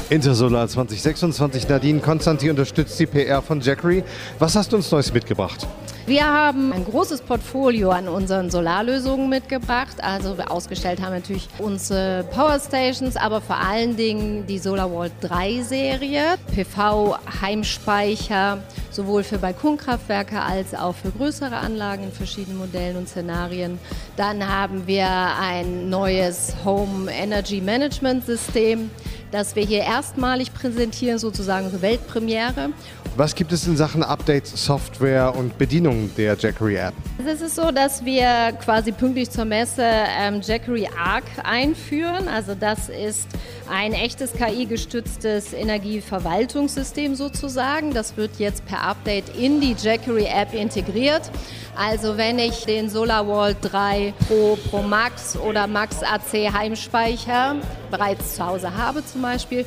Intersolar 2026. Nadine Konstantin unterstützt die PR von Jackery. Was hast du uns Neues mitgebracht? Wir haben ein großes Portfolio an unseren Solarlösungen mitgebracht. Also wir ausgestellt haben natürlich unsere Powerstations, aber vor allen Dingen die SolarVault 3 Serie, PV-Heimspeicher, sowohl für Balkonkraftwerke als auch für größere Anlagen in verschiedenen Modellen und Szenarien. Dann haben wir ein neues Home Energy Management System, das wir hier erstmalig präsentieren, sozusagen eine Weltpremiere. Was gibt es in Sachen Updates, Software und Bedienung der Jackery App? Es ist so, dass wir quasi pünktlich zur Messe Jackery Arc einführen. Also das ist ein echtes KI-gestütztes Energieverwaltungssystem sozusagen. Das wird jetzt per Update in die Jackery App integriert. Also wenn ich den SolarVault 3 Pro Max oder Max AC Heimspeicher bereits zu Hause habe zum Beispiel,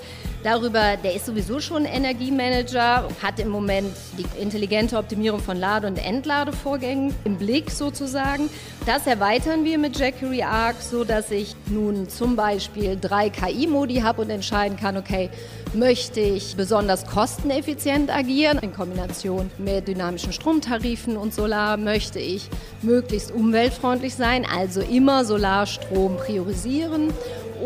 der ist sowieso schon Energiemanager, hat im Moment die intelligente Optimierung von Lade- und Entladevorgängen im Blick sozusagen. Das erweitern wir mit Jackery Arc, so dass ich nun zum Beispiel 3 KI-Modi habe und entscheiden kann, okay, möchte ich besonders kosteneffizient agieren in Kombination mit dynamischen Stromtarifen und Solar, möchte ich möglichst umweltfreundlich sein, also immer Solarstrom priorisieren.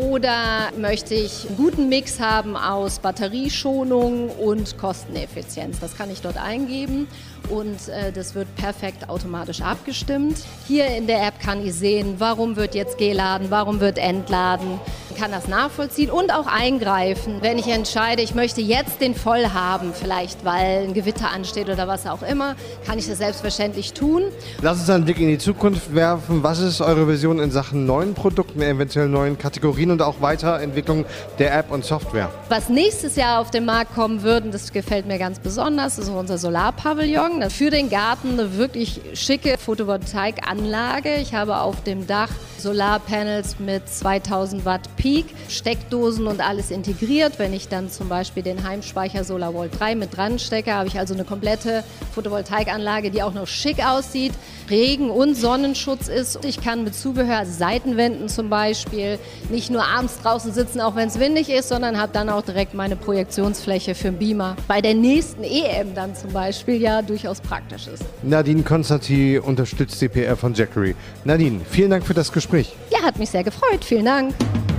Oder möchte ich einen guten Mix haben aus Batterieschonung und Kosteneffizienz? Das kann ich dort eingeben und das wird perfekt automatisch abgestimmt. Hier in der App kann ich sehen, warum wird jetzt geladen, warum wird entladen. Ich kann das nachvollziehen und auch eingreifen, wenn ich entscheide, ich möchte jetzt den voll haben, vielleicht weil ein Gewitter ansteht oder was auch immer, kann ich das selbstverständlich tun. Lass uns einen Blick in die Zukunft werfen. Was ist eure Vision in Sachen neuen Produkten, eventuell neuen Kategorien und auch Weiterentwicklung der App und Software? Was nächstes Jahr auf den Markt kommen wird, und das gefällt mir ganz besonders, ist unser Solarpavillon. Für den Garten eine wirklich schicke Photovoltaikanlage. Ich habe auf dem Dach Solarpanels mit 2000 Watt Peak, Steckdosen und alles integriert. Wenn ich dann zum Beispiel den Heimspeicher SolarVault 3 mit dran stecke, habe ich also eine komplette Photovoltaikanlage, die auch noch schick aussieht, Regen- und Sonnenschutz ist. Ich kann mit Zubehör, Seitenwänden zum Beispiel, nicht nur abends draußen sitzen, auch wenn es windig ist, sondern habe dann auch direkt meine Projektionsfläche für den Beamer. Bei der nächsten EM dann zum Beispiel ja durchaus praktisch ist. Nadine Konstantin unterstützt die PR von Jackery. Nadine, vielen Dank für das Gespräch. Ja, hat mich sehr gefreut. Vielen Dank.